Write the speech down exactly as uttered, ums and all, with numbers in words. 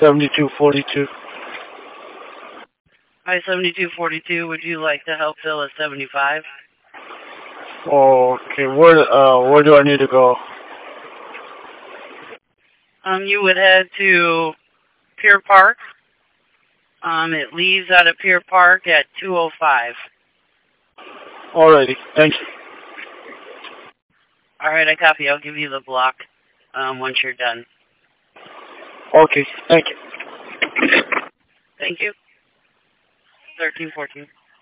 seventy-two forty-two. Hi, seventy-two forty-two. Would you like to help fill a seventy-five? Okay, where uh where do I need to go? Um, you would head to Pier Park. Um, it leaves out of Pier Park at two oh five. Alrighty, thank you. Alright, I copy. I'll give you the block um, once you're done. Okay, thank you. Thank you. thirteen fourteen.